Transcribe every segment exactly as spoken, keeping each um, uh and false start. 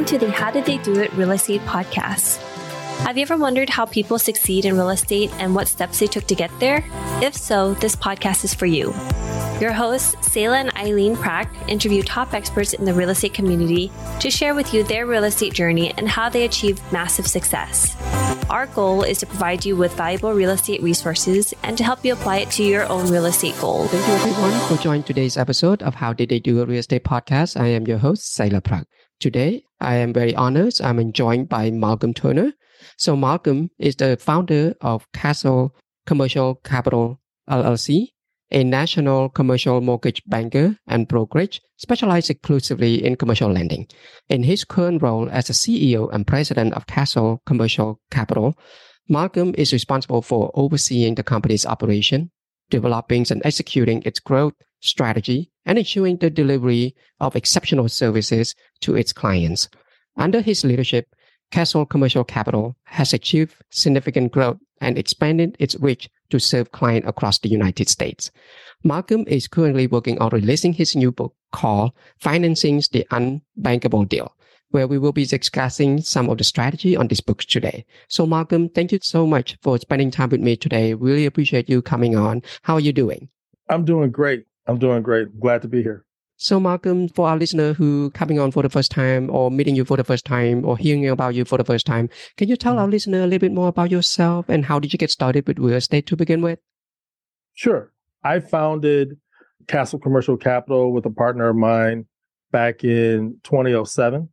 to the How Did They Do It Real Estate podcast. Have you ever wondered how people succeed in real estate and what steps they took to get there? If so, this podcast is for you. Your hosts, Selah and Eileen Prack, interview top experts in the real estate community to share with you their real estate journey and how they achieved massive success. Our goal is to provide you with valuable real estate resources and to help you apply it to your own real estate goal. Thank you everyone for joining today's episode of How Did They Do It Real Estate podcast. I am your host, Selah Prack. Today, I am very honored. I'm joined by Malcolm Turner. So Malcolm is the founder of Castle Commercial Capital, L L C, a national commercial mortgage banker and brokerage specialized exclusively in commercial lending. In his current role as the C E O and president of Castle Commercial Capital, Malcolm is responsible for overseeing the company's operation, developing and executing its growth strategy, and ensuring the delivery of exceptional services to its clients. Under his leadership, Castle Commercial Capital has achieved significant growth and expanded its reach to serve clients across the United States. Malcolm is currently working on releasing his new book called Financing the Unbankable Deal, where we will be discussing some of the strategy on this book today. So Malcolm, thank you so much for spending time with me today. Really appreciate you coming on. How are you doing? I'm doing great. I'm doing great. Glad to be here. So Malcolm, for our listener who coming on for the first time or meeting you for the first time or hearing about you for the first time, can you tell our listener a little bit more about yourself and how did you get started with real estate to begin with? Sure. I founded Castle Commercial Capital with a partner of mine back in twenty oh seven,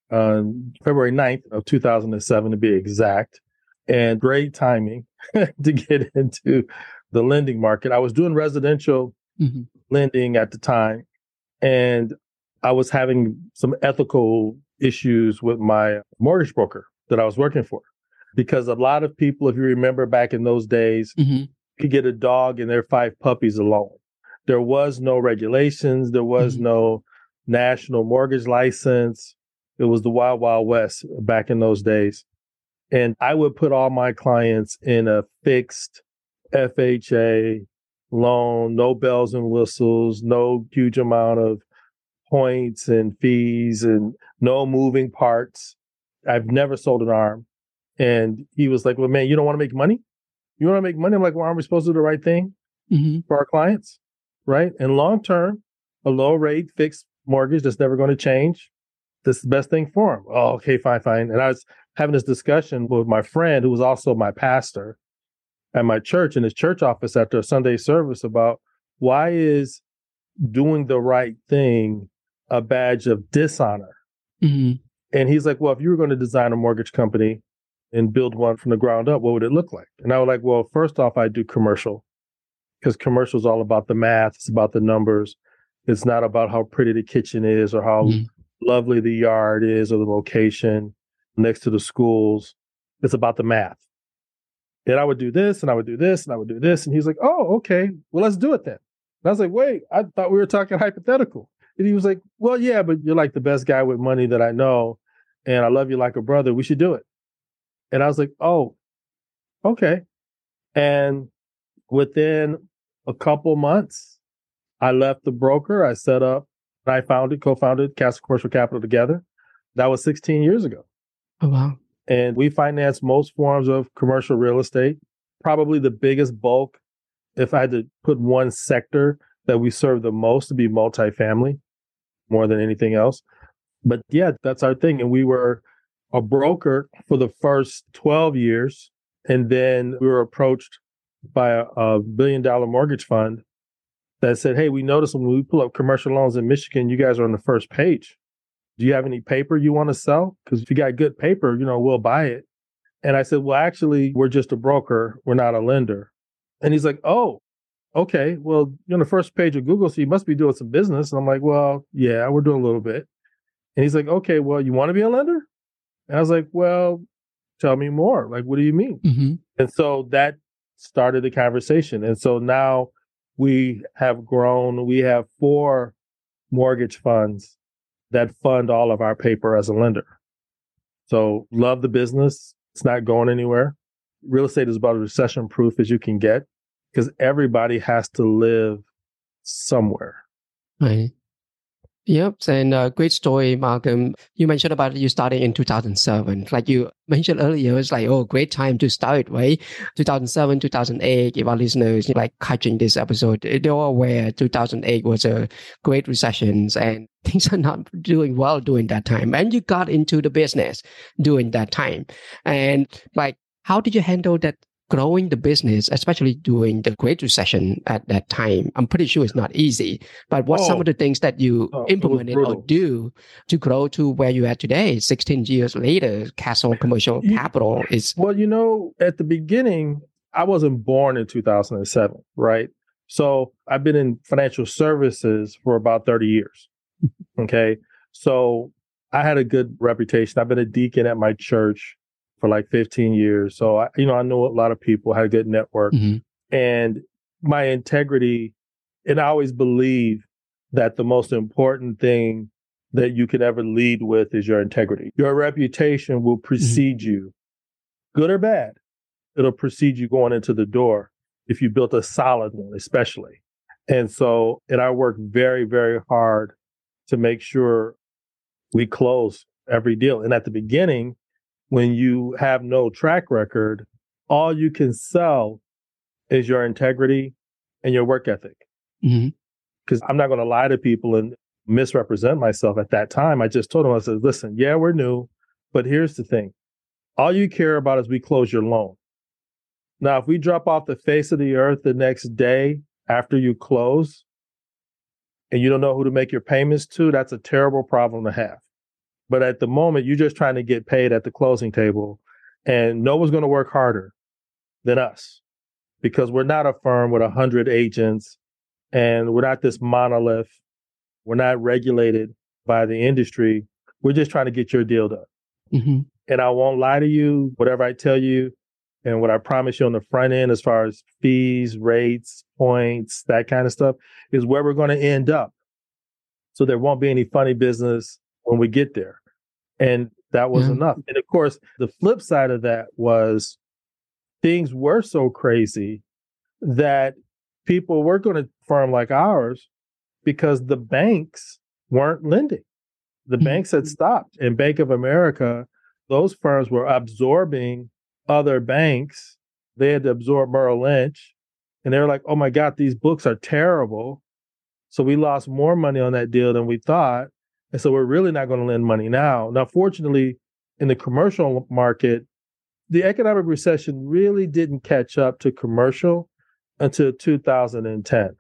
on February ninth of two thousand seven to be exact, and great timing to get into the lending market. I was doing residential mm-hmm. lending at the time. And I was having some ethical issues with my mortgage broker that I was working for. Because a lot of people, if you remember back in those days, mm-hmm. could get a dog and their five puppies alone. There was no regulations. There was mm-hmm. no national mortgage license. It was the wild, wild west back in those days. And I would put all my clients in a fixed F H A loan, no bells and whistles, no huge amount of points and fees and no moving parts. I've never sold an arm. And he was like, well, man, you don't want to make money? You want to make money? I'm like, well, aren't we supposed to do the right thing mm-hmm. for our clients? Right? And long term, a low rate fixed mortgage that's never going to change. This is the best thing for him. Oh, okay, fine, fine. And I was having this discussion with my friend who was also my pastor at my church, in his church office after a Sunday service, about why is doing the right thing a badge of dishonor? Mm-hmm. And he's like, well, if you were going to design a mortgage company and build one from the ground up, what would it look like? And I was like, well, first off, I do commercial, because commercial is all about the math. It's about the numbers. It's not about how pretty the kitchen is or how mm-hmm. lovely the yard is or the location next to the schools. It's about the math. And I would do this, and I would do this, and I would do this. And he's like, oh, okay, well, let's do it then. And I was like, wait, I thought we were talking hypothetical. And he was like, well, yeah, but you're like the best guy with money that I know, and I love you like a brother. We should do it. And I was like, oh, okay. And within a couple months, I left the broker. I set up, I founded, co-founded Castle Commercial Capital together. That was sixteen years ago. Oh, wow. And we finance most forms of commercial real estate. Probably the biggest bulk, if I had to put one sector that we serve the most, to be multifamily, more than anything else. But yeah, that's our thing. And we were a broker for the first twelve years. And then we were approached by a, a billion dollar mortgage fund that said, hey, we noticed when we pull up commercial loans in Michigan, you guys are on the first page. Do you have any paper you want to sell? Because if you got good paper, you know, we'll buy it. And I said, well, actually, we're just a broker. We're not a lender. And he's like, oh, okay. Well, you're on the first page of Google, so you must be doing some business. And I'm like, well, yeah, we're doing a little bit. And he's like, okay, well, you want to be a lender? And I was like, well, tell me more. Like, what do you mean? Mm-hmm. And so that started the conversation. And so now we have grown. We have four mortgage funds that fund all of our paper as a lender. So love the business. It's not going anywhere. Real estate is about as recession proof as you can get, because everybody has to live somewhere. Right. Yep, and uh, great story, Malcolm. You mentioned about you started in two thousand seven. Like you mentioned earlier, it's like, oh, great time to start, right? two thousand seven, two thousand eight, if our listeners like catching this episode, they're all aware two thousand eight was a great recession and things are not doing well during that time. And you got into the business during that time. And like, how did you handle that? Growing the business, especially during the Great Recession at that time, I'm pretty sure it's not easy. But what's Oh, some of the things that you oh, it was implemented or brutal. do to grow to where you're at today? sixteen years later, Castle Commercial You- Capital is. Well, you know, at the beginning, I wasn't born in two thousand seven, right? So I've been in financial services for about thirty years. Okay. So I had a good reputation. I've been a deacon at my church for like fifteen years. So, I, you know, I know a lot of people, had a good network. Mhm. And my integrity, and I always believe that the most important thing that you can ever lead with is your integrity. Your reputation will precede mm-hmm. you, good or bad. It'll precede you going into the door if you built a solid one, especially. And so, and I work very, very hard to make sure we close every deal. And at the beginning, when you have no track record, all you can sell is your integrity and your work ethic. Mm-hmm. Because I'm not going to lie to people and misrepresent myself at that time. I just told them, I said, listen, yeah, we're new, but here's the thing. All you care about is we close your loan. Now, if we drop off the face of the earth the next day after you close and you don't know who to make your payments to, that's a terrible problem to have. But at the moment, you're just trying to get paid at the closing table, and no one's going to work harder than us because we're not a firm with one hundred agents, and we're not this monolith. We're not regulated by the industry. We're just trying to get your deal done. Mm-hmm. And I won't lie to you. Whatever I tell you and what I promise you on the front end as far as fees, rates, points, that kind of stuff is where we're going to end up. So there won't be any funny business when we get there. And that was yeah. enough. And of course, the flip side of that was things were so crazy that people were going to firm like ours because the banks weren't lending. The mm-hmm. banks had stopped. And Bank of America, those firms were absorbing other banks. They had to absorb Merrill Lynch. And they were like, oh my God, these books are terrible. So we lost more money on that deal than we thought. And so we're really not going to lend money now. Now, fortunately, in the commercial market, the economic recession really didn't catch up to commercial until two thousand ten.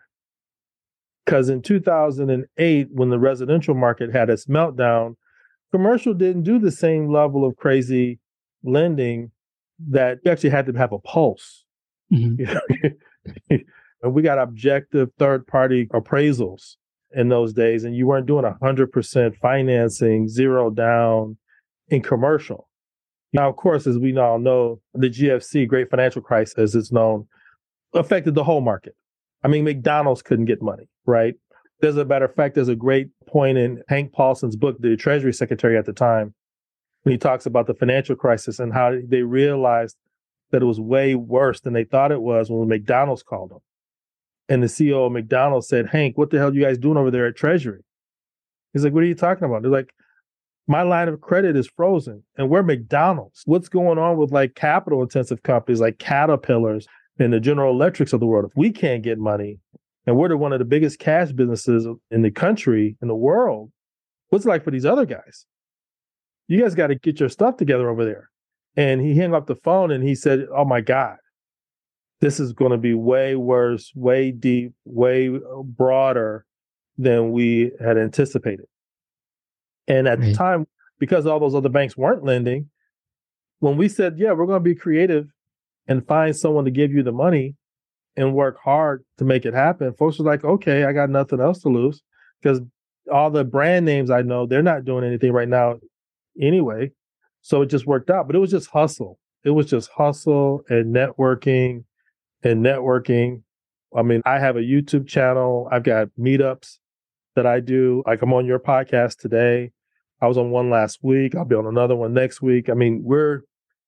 Because in two thousand eight, when the residential market had its meltdown, commercial didn't do the same level of crazy lending that you actually had to have a pulse. Mm-hmm. You know? And we got objective third-party appraisals in those days, and you weren't doing one hundred percent financing, zero down in commercial. Now, of course, as we all know, the G F C, Great Financial Crisis, as it's known, affected the whole market. I mean, McDonald's couldn't get money, right? There's a matter of fact, there's a great point in Hank Paulson's book, the Treasury Secretary at the time, when he talks about the financial crisis and how they realized that it was way worse than they thought it was when McDonald's called them. And the C E O of McDonald's said, Hank, what the hell are you guys doing over there at Treasury? He's like, what are you talking about? They're like, my line of credit is frozen and we're McDonald's. What's going on with like capital intensive companies like Caterpillars and the General Electrics of the world? If we can't get money and we're the one of the biggest cash businesses in the country, in the world, what's it like for these other guys? You guys got to get your stuff together over there. And he hung up the phone and he said, oh my God, this is going to be way worse, way deep, way broader than we had anticipated. And at right. the time, because all those other banks weren't lending, when we said, yeah, we're going to be creative and find someone to give you the money and work hard to make it happen, folks were like, okay, I got nothing else to lose because all the brand names I know, they're not doing anything right now anyway. So it just worked out. But it was just hustle. It was just hustle and networking and networking. I mean, I have a YouTube channel. I've got meetups that I do. Like I'm on your podcast today. I was on one last week. I'll be on another one next week. I mean, we're,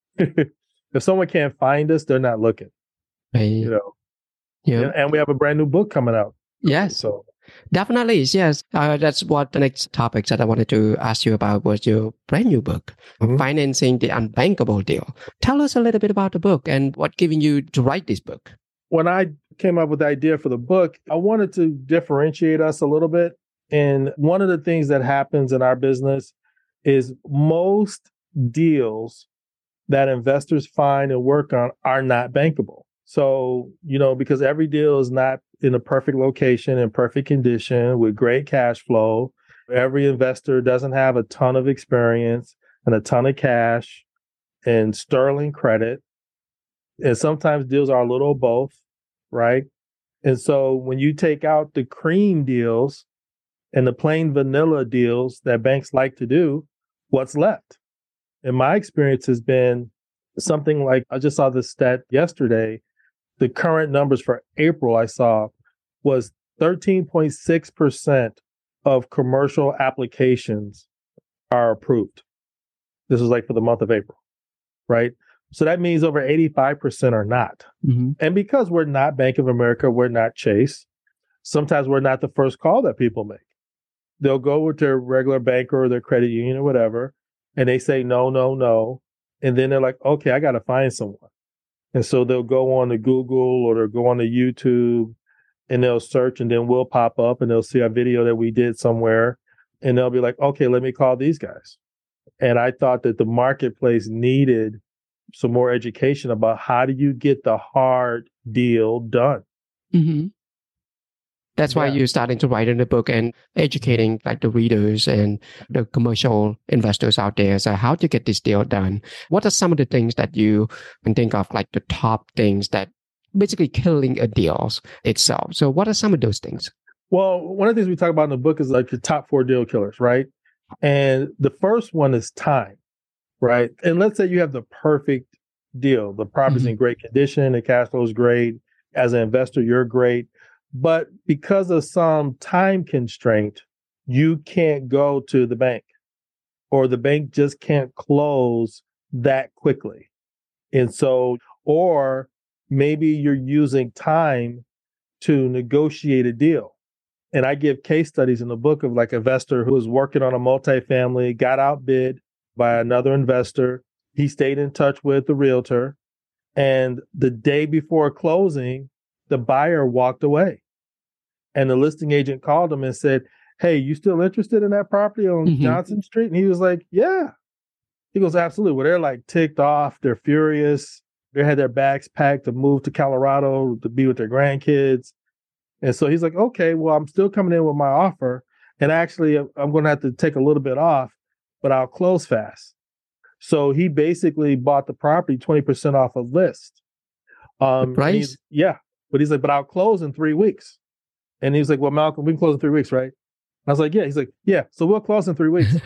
if someone can't find us, they're not looking, right. you know? Yeah. And we have a brand new book coming out. Yes. So Definitely, yes. Uh, that's what the next topic that I wanted to ask you about was your brand new book, Mhm. Financing the Unbankable Deal. Tell us a little bit about the book and what giving you to write this book. When I came up with the idea for the book, I wanted to differentiate us a little bit. And one of the things that happens in our business is most deals that investors find and work on are not bankable. So, you know, because every deal is not in a perfect location, in perfect condition, with great cash flow. Every investor doesn't have a ton of experience and a ton of cash and sterling credit. And sometimes deals are a little of both, right? And so when you take out the cream deals and the plain vanilla deals that banks like to do, what's left? And my experience has been something like, I just saw this stat yesterday. The current numbers for April I saw was thirteen point six percent of commercial applications are approved. This was like for the month of April, right? So that means over eighty-five percent are not. Mm-hmm. And because we're not Bank of America, we're not Chase, sometimes we're not the first call that people make. They'll go with their regular banker or their credit union or whatever, and they say, no, no, no. And then they're like, okay, I got to find someone. And so they'll go on to Google or they'll go on to YouTube and they'll search, and then we'll pop up and they'll see a video that we did somewhere. And they'll be like, okay, let me call these guys. And I thought that the marketplace needed some more education about how do you get the hard deal done. Mm-hmm. That's why Yeah. you're starting to write in the book and educating like the readers and the commercial investors out there. So how to get this deal done? What are some of the things that you can think of, like the top things that basically killing a deal itself? So what are some of those things? Well, one of the things we talk about in the book is like the top four deal killers, right? And the first one is time, right? And let's say you have the perfect deal. The property's Mm-hmm. in great condition, the cash flow is great. As an investor, you're great. But because of some time constraint, you can't go to the bank, or the bank just can't close that quickly. And so, or maybe you're using time to negotiate a deal. And I give case studies in the book of like an investor who was working on a multifamily, got outbid by another investor. He stayed in touch with the realtor. And the day before closing, the buyer walked away. And the listing agent called him and said, hey, you still interested in that property on Mm-hmm. Johnson Street? And he was like, yeah. He goes, absolutely. Well, they're like ticked off. They're furious. They had their bags packed to move to Colorado to be with their grandkids. And so he's like, okay, well, I'm still coming in with my offer. And actually, I'm going to have to take a little bit off, but I'll close fast. So he basically bought the property twenty percent off a list. Um, The price? he's- Yeah. But he's like, but I'll close in three weeks. And he was like, well, Malcolm, we can close in three weeks, right? I was like, yeah. He's like, yeah. So we'll close in three weeks.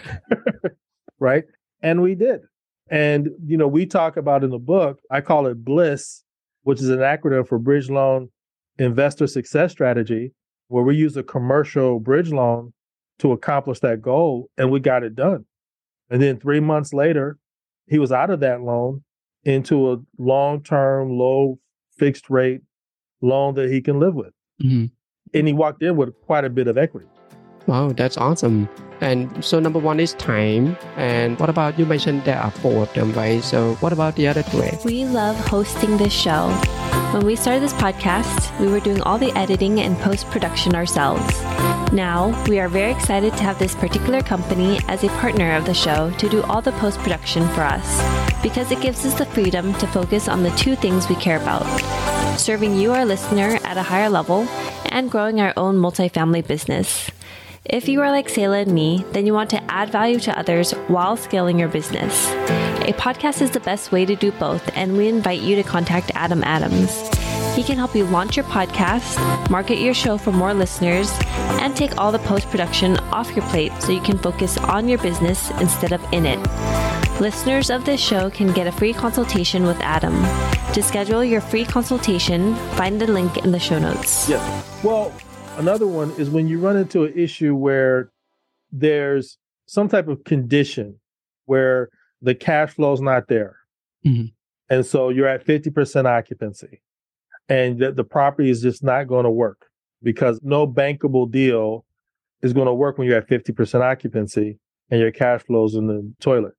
Right. And we did. And, you know, we talk about in the book, I call it BLISS, which is an acronym for Bridge Loan Investor Success Strategy, where we use a commercial bridge loan to accomplish that goal. And we got it done. And then three months later, he was out of that loan into a long-term, low fixed rate loan that he can live with. Mm-hmm. And he walked in with quite a bit of equity. Wow, that's awesome. And so number one is time. And what about, you mentioned there are four of them, right? So what about the other three? We love hosting this show. When we started this podcast, we were doing all the editing and post-production ourselves. Now, we are very excited to have this particular company as a partner of the show to do all the post-production for us, because it gives us the freedom to focus on the two things we care about: serving you, our listener, at a higher level, and growing our own multifamily business. If you are like Sayla and me, then you want to add value to others while scaling your business. A podcast is the best way to do both, and we invite you to contact Adam Adams. He can help you launch your podcast, market your show for more listeners, and take all the post-production off your plate so you can focus on your business instead of in it. Listeners of this show can get a free consultation with Adam. To schedule your free consultation, find the link in the show notes. Yeah. Well, another one is when you run into an issue where there's some type of condition where the cash flow is not there. Mm-hmm. And so you're at fifty percent occupancy and the, the property is just not going to work. because no bankable deal is going to work when you're at fifty percent occupancy and your cash flow's in the toilet.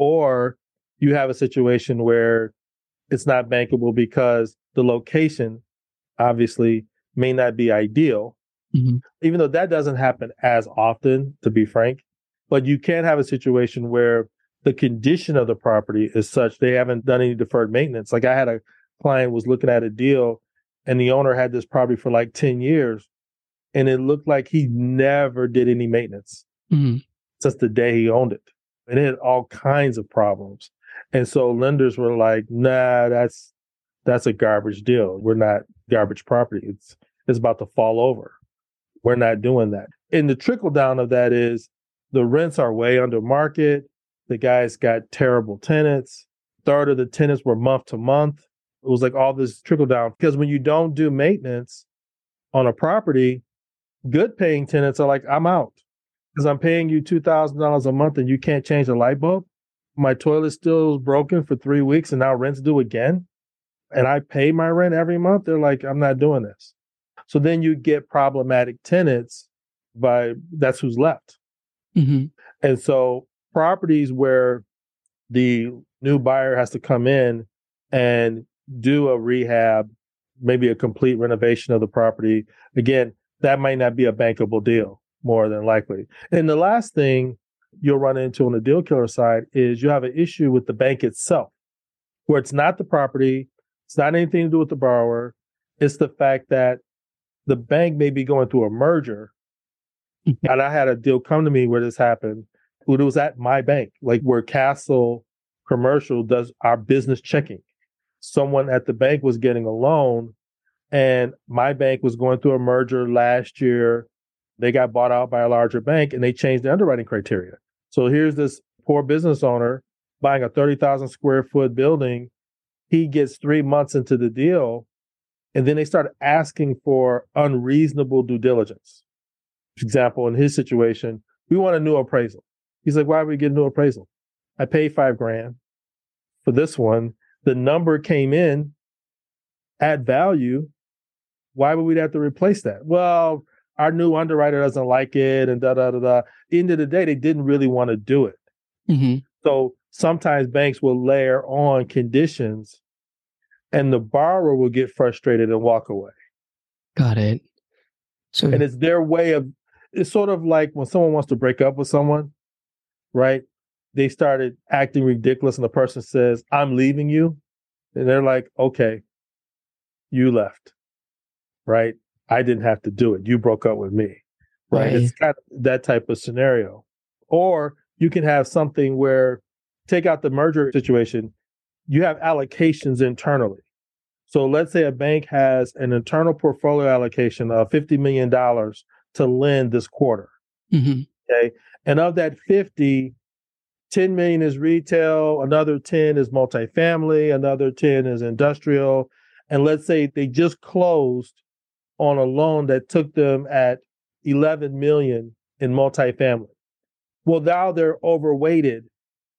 Or you have a situation where it's not bankable because the location obviously may not be ideal, mm-hmm. even though that doesn't happen as often, to be frank. But you can have a situation where the condition of the property is such they haven't done any deferred maintenance. Like I had a client was looking at a deal and the owner had this property for like ten years and it looked like he never did any maintenance mm-hmm. since the day he owned it. And it had all kinds of problems. And so lenders were like, nah, that's that's a garbage deal. We're not garbage property. It's it's about to fall over. We're not doing that. And the trickle down of that is the rents are way under market. The guy's got terrible tenants. Third of the tenants were month to month. It was like all this trickle down. Because when you don't do maintenance on a property, good paying tenants are like, I'm out. Because I'm paying you two thousand dollars a month and you can't change the light bulb. My toilet still is broken for three weeks and now rent's due again. And I pay my rent every month. They're like, I'm not doing this. So then you get problematic tenants by that's who's left. Mm-hmm. And so properties where the new buyer has to come in and do a rehab, maybe a complete renovation of the property. Again, that might not be a bankable deal, more than likely. And the last thing you'll run into on the deal killer side is you have an issue with the bank itself, where it's not the property, it's not anything to do with the borrower. It's the fact that the bank may be going through a merger. Mm-hmm. And I had a deal come to me where this happened. It was at my bank, like where Castle Commercial does our business checking. Someone at the bank was getting a loan and my bank was going through a merger last year. They got bought out by a larger bank and they changed the underwriting criteria. So here's this poor business owner buying a thirty thousand square foot building. He gets three months into the deal and then they start asking for unreasonable due diligence. For example, in his situation, we want a new appraisal. He's like, why would we get a new appraisal? I paid five grand for this one. The number came in at value. Why would we have to replace that? Well, our new underwriter doesn't like it and da, da, da, da. End of the day, they didn't really want to do it. Mm-hmm. So sometimes banks will layer on conditions and the borrower will get frustrated and walk away. Got it. So, and it's their way of, it's sort of like when someone wants to break up with someone, right? They started acting ridiculous and the person says, I'm leaving you. And they're like, okay, you left, right? I didn't have to do it. You broke up with me, right? right. It's kind of that type of scenario. Or you can have something where, take out the merger situation, you have allocations internally. So let's say a bank has an internal portfolio allocation of fifty million dollars to lend this quarter. Mm-hmm. Okay. And of that fifty, ten million is retail, another ten is multifamily, another ten is industrial. And let's say they just closed on a loan that took them at eleven million in multifamily. Well, now they're overweighted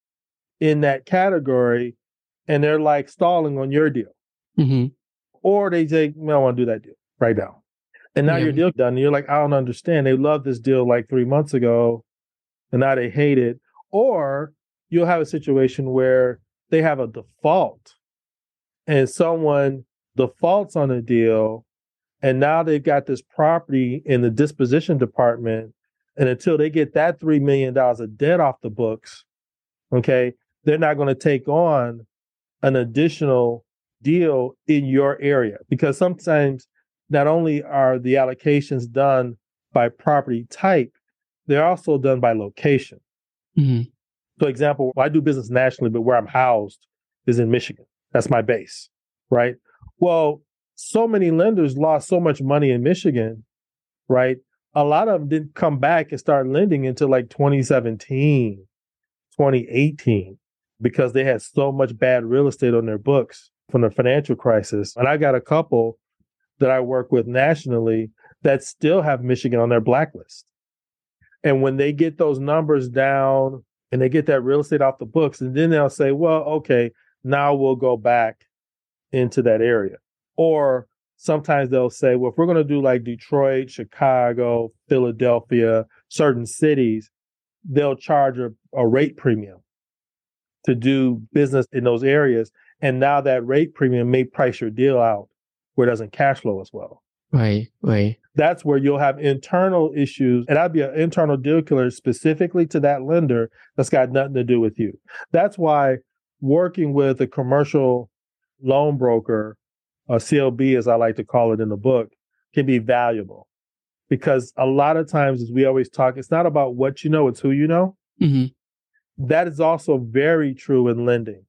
in that category and they're like stalling on your deal. Mm-hmm. Or they say, I don't want to do that deal right now. And now yeah. your deal done. And you're like, I don't understand. They loved this deal like three months ago and now they hate it. Or you'll have a situation where they have a default and someone defaults on a deal and now they've got this property in the disposition department. And until they get that three million dollars of debt off the books, okay, they're not going to take on an additional deal in your area. Because sometimes not only are the allocations done by property type, they're also done by location. Mm-hmm. For example, I do business nationally, but where I'm housed is in Michigan. That's my base, right? Well, so many lenders lost so much money in Michigan, right? A lot of them didn't come back and start lending until like twenty seventeen, twenty eighteen, because they had so much bad real estate on their books from the financial crisis. And I got a couple that I work with nationally that still have Michigan on their blacklist. And when they get those numbers down and they get that real estate off the books, and then they'll say, well, okay, now we'll go back into that area. Or sometimes they'll say, well, if we're going to do like Detroit, Chicago, Philadelphia, certain cities, they'll charge a, a rate premium to do business in those areas. And now that rate premium may price your deal out where it doesn't cash flow as well. Right, right. That's where you'll have internal issues. And that'd be an internal deal killer specifically to that lender that's got nothing to do with you. That's why working with a commercial loan broker, a C L B, as I like to call it in the book, can be valuable. Because a lot of times, as we always talk, it's not about what you know, it's who you know. Mm-hmm. That is also very true in lending.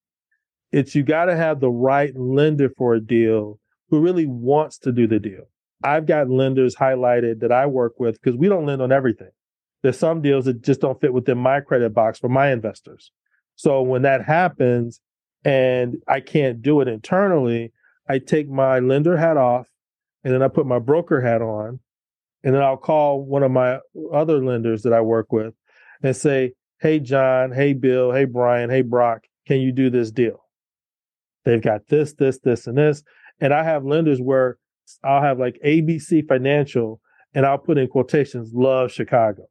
It's you got to have the right lender for a deal who really wants to do the deal. I've got lenders highlighted that I work with because we don't lend on everything. There's some deals that just don't fit within my credit box for my investors. So when that happens and I can't do it internally, I take my lender hat off and then I put my broker hat on. And then I'll call one of my other lenders that I work with and say, hey, John, hey, Bill, hey, Brian, hey, Brock, can you do this deal? They've got this, this, this, and this. And I have lenders where I'll have like A B C Financial and I'll put in quotations, love Chicago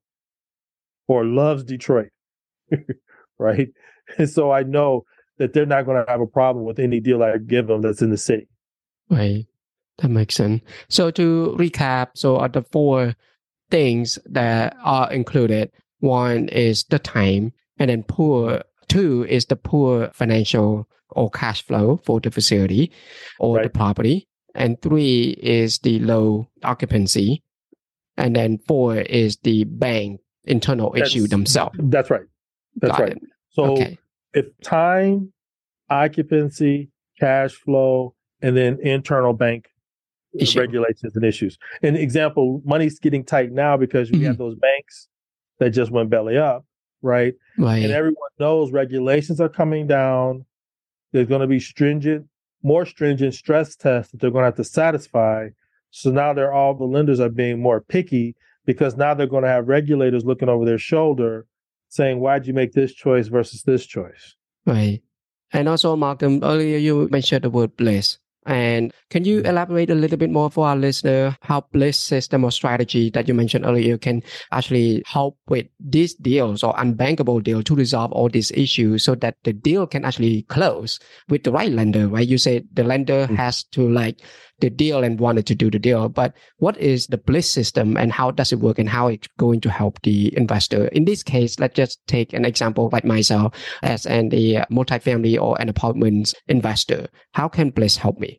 or loves Detroit, right? And so I know that they're not going to have a problem with any deal I give them that's in the city. Right. That makes sense. So to recap, so are the four things that are included. One is the time, and then poor. Two is the poor financial or cash flow for the facility or Right. the property. And three is the low occupancy. And then four is the bank internal That's- issue themselves. That's right. That's Got right. it. So Okay. if time, occupancy, cash flow, and then internal bank Issue. regulations and issues. An example, money's getting tight now because we Mhm. have those banks that just went belly up, right? Right. And everyone knows regulations are coming down. There's going to be stringent, more stringent stress tests that they're going to have to satisfy. So now they're all the lenders are being more picky because now they're going to have regulators looking over their shoulder saying, why'd you make this choice versus this choice? Right. And also, Malcolm, earlier you mentioned the word bliss. And can you elaborate a little bit more for our listener how bliss system or strategy that you mentioned earlier can actually help with these deals or unbankable deal to resolve all these issues so that the deal can actually close with the right lender, right? You said the lender Mm-hmm. has to like the deal and wanted to do the deal, but what is the bliss system and how does it work and how it's going to help the investor? In this case, let's just take an example like myself as an a multifamily or an apartment investor. How can bliss help me?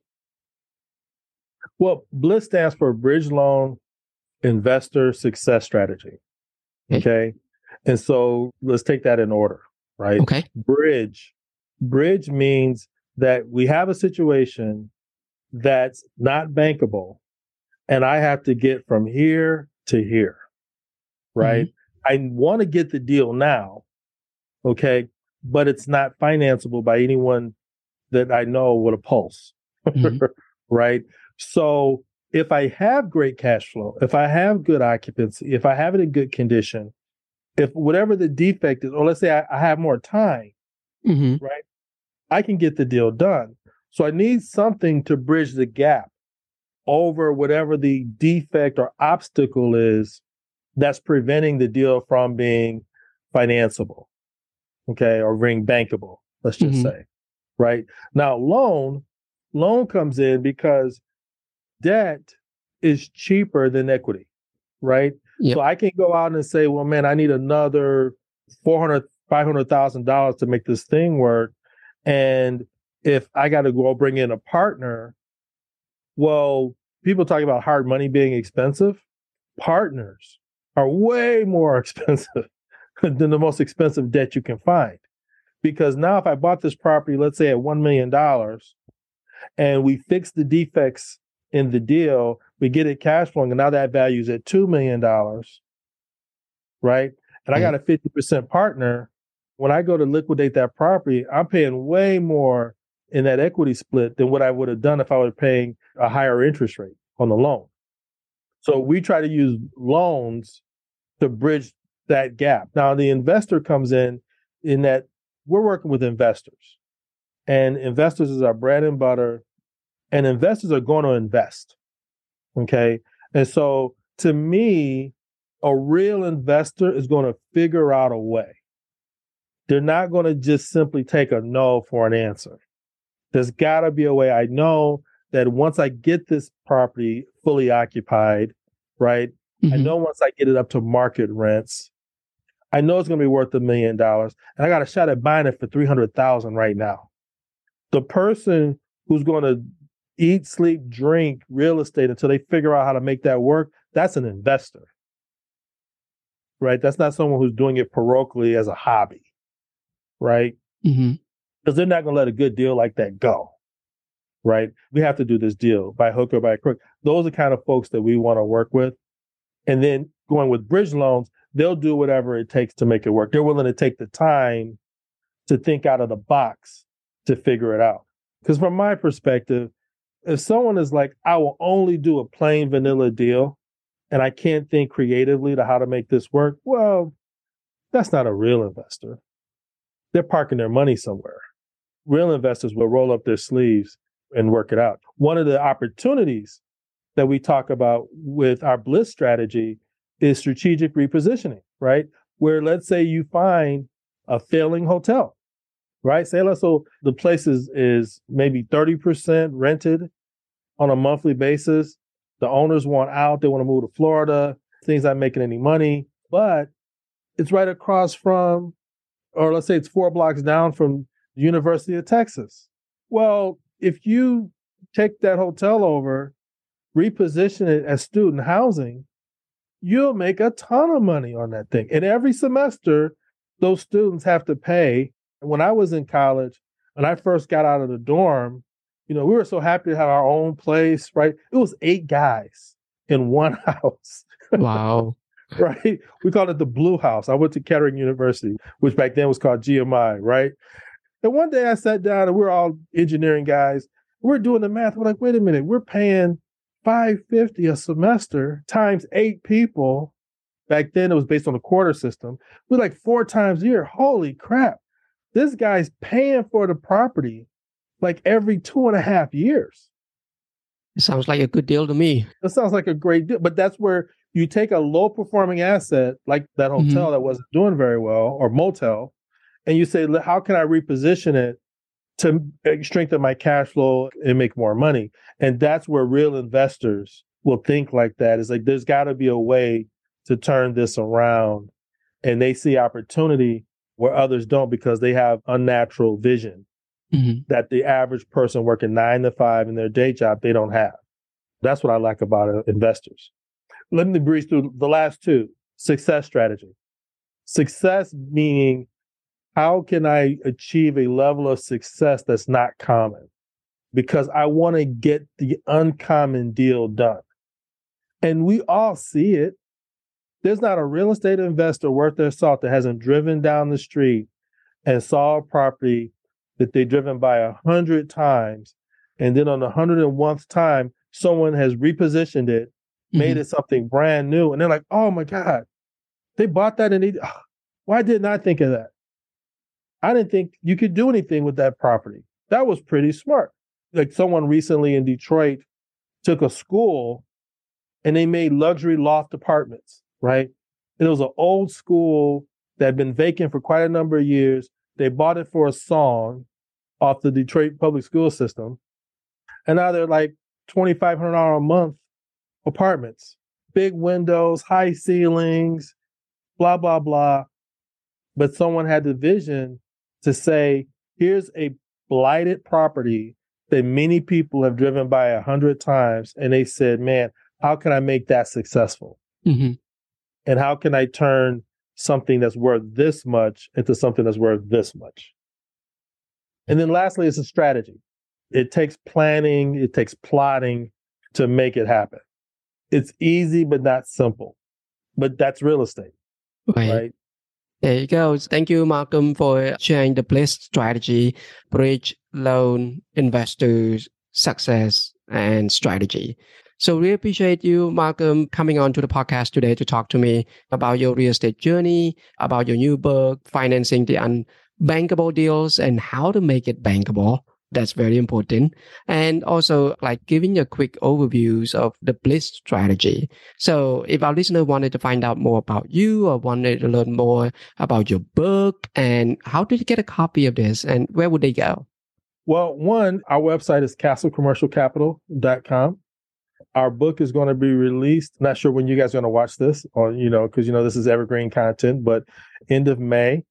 Well, BLISS stands for Bridge Loan Investor Success Strategy. Okay. Okay. And so let's take that in order, right? Okay. Bridge. Bridge means that we have a situation that's not bankable and I have to get from here to here, right? I want to get the deal now, okay, but it's not financeable by anyone that I know with a pulse, Mhm. right? So if I have great cash flow, if I have good occupancy, if I have it in good condition, if whatever the defect is, or let's say I, I have more time, Mm-hmm. right? I can get the deal done. So I need something to bridge the gap over whatever the defect or obstacle is that's preventing the deal from being financeable, okay, or being bankable, let's just Mhm. say, right? Now, loan, loan comes in because debt is cheaper than equity, right? Yep. So I can go out and say, well, man, I need another four hundred thousand dollars, five hundred thousand dollars to make this thing work. And if I got to go bring in a partner, well, people talk about hard money being expensive. Partners are way more expensive than the most expensive debt you can find. Because now if I bought this property, let's say at one million dollars, and we fix the defects in the deal, we get it cash flowing, and now that value is at two million dollars, right? And I got a fifty percent partner. When I go to liquidate that property, I'm paying way more in that equity split than what I would have done if I was paying a higher interest rate on the loan. So we try to use loans to bridge that gap. Now, the investor comes in in that we're working with investors, and investors is our bread and butter. and investors are going to invest. Okay. And so to me, a real investor is going to figure out a way. They're not going to just simply take a no for an answer. There's got to be a way. I know that once I get this property fully occupied, right? Mm-hmm. I know once I get it up to market rents, I know it's going to be worth a million dollars. And I got a shot at buying it for three hundred thousand dollars right now. The person who's going to eat, sleep, drink real estate until they figure out how to make that work, that's an investor, right? That's not someone who's doing it parochially as a hobby, right? Mm-hmm. Because they're not going to let a good deal like that go, right? We have to do this deal by hook or by crook. Those are the kind of folks that we want to work with. And then going with bridge loans, they'll do whatever it takes to make it work. They're willing to take the time to think out of the box to figure it out. Because from my perspective, if someone is like, I will only do a plain vanilla deal and I can't think creatively to how to make this work, well, that's not a real investor. They're parking their money somewhere. Real investors will roll up their sleeves and work it out. One of the opportunities that we talk about with our Bliss strategy is strategic repositioning, right? Where let's say you find a failing hotel, right? Say, let's so the place is, is maybe thirty percent rented on a monthly basis. The owners want out. They want to move to Florida. Things aren't making any money, but it's right across from, or let's say it's four blocks down from the University of Texas. Well, if you take that hotel over, reposition it as student housing, you'll make a ton of money on that thing. And every semester, those students have to pay. When I was in college, when I first got out of the dorm, you know, we were so happy to have our own place, right? It was eight guys in one house. Wow. Right? We called it the Blue House. I went to Kettering University, which back then was called G M I, right? And one day I sat down and we we're all engineering guys. We're doing the math. We're like, wait a minute, we're paying five hundred fifty dollars a semester times eight people. Back then it was based on the quarter system. We're like four times a year. Holy crap. This guy's paying for the property like every two and a half years. It sounds like a good deal to me. It sounds like a great deal. But that's where you take a low performing asset like that hotel mm-hmm. that wasn't doing very well or motel, and you say, how can I reposition it to strengthen my cash flow and make more money? And that's where real investors will think like that. It's like, there's got to be a way to turn this around. And they see opportunity where others don't because they have unnatural vision mm-hmm. that the average person working nine to five in their day job, they don't have. That's what I like about investors. Let me breeze through the last two. Success strategy. Success meaning, how can I achieve a level of success that's not common? Because I want to get the uncommon deal done. And we all see it. There's not a real estate investor worth their salt that hasn't driven down the street and saw a property that they've driven by a hundred times. And then on the hundred and one time, someone has repositioned it, mm-hmm. made it something brand new. And they're like, oh my God, they bought that and they, oh, why didn't I think of that? I didn't think you could do anything with that property. That was pretty smart. Like someone recently in Detroit took a school and they made luxury loft apartments, right? And it was an old school that had been vacant for quite a number of years. They bought it for a song off the Detroit public school system. And now they're like twenty-five hundred dollars a month apartments, big windows, high ceilings, blah, blah, blah. But someone had the vision to say, here's a blighted property that many people have driven by a hundred times. And they said, man, how can I make that successful? Mm-hmm. And how can I turn something that's worth this much into something that's worth this much? And then lastly, it's a strategy. It takes planning, it takes plotting to make it happen. It's easy, but not simple. But that's real estate, right? right? There you go. Thank you, Malcolm, for sharing the Bliss strategy, bridge loan, investors, success, and strategy. So really appreciate you, Malcolm, coming on to the podcast today to talk to me about your real estate journey, about your new book, Financing the Unbankable Deals, and how to make it bankable. That's very important. And also like giving a quick overviews of the Bliss strategy. So if our listener wanted to find out more about you or wanted to learn more about your book, and how did you get a copy of this and where would they go? Well, one, our website is castle commercial capital dot com. Our book is going to be released. Not sure when you guys are going to watch this, or, you know, because, you know, this is evergreen content, but end of May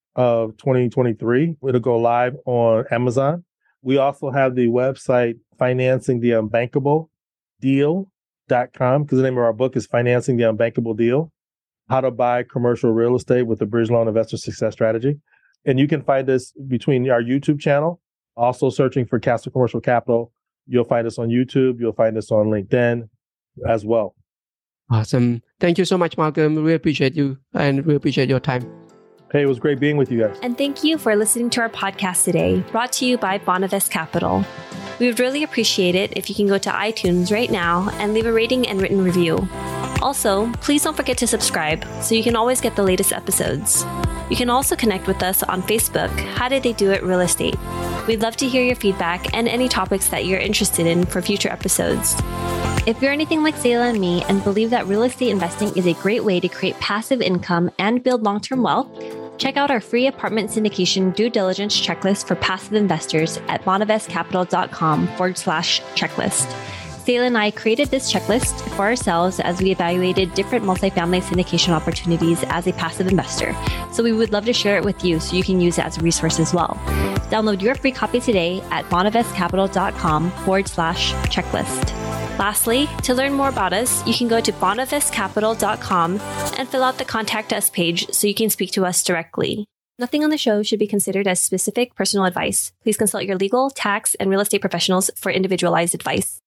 of twenty twenty-three, it'll go live on Amazon. We also have the website financing the unbankable deal dot com, because the name of our book is Financing the Unbankable Deal, How to Buy Commercial Real Estate with the Bridge Loan Investor Success Strategy. And you can find us between our YouTube channel, also searching for Castle Commercial Capital. You'll find us on YouTube. You'll find us on LinkedIn as well. Awesome. Thank you so much, Malcolm. We appreciate you and we appreciate your time. Hey, it was great being with you guys. And thank you for listening to our podcast today, brought to you by Bonavest Capital. We would really appreciate it if you can go to iTunes right now and leave a rating and written review. Also, please don't forget to subscribe so you can always get the latest episodes. You can also connect with us on Facebook, How Did They Do It Real Estate. We'd love to hear your feedback and any topics that you're interested in for future episodes. If you're anything like Sayla and me and believe that real estate investing is a great way to create passive income and build long-term wealth, check out our free apartment syndication due diligence checklist for passive investors at bonavestcapital.com forward slash checklist. Sayla and I created this checklist for ourselves as we evaluated different multifamily syndication opportunities as a passive investor. So we would love to share it with you so you can use it as a resource as well. Download your free copy today at bonavestcapital.com forward slash checklist. Lastly, to learn more about us, you can go to bonavest capital dot com and fill out the Contact Us page so you can speak to us directly. Nothing on the show should be considered as specific personal advice. Please consult your legal, tax, and real estate professionals for individualized advice.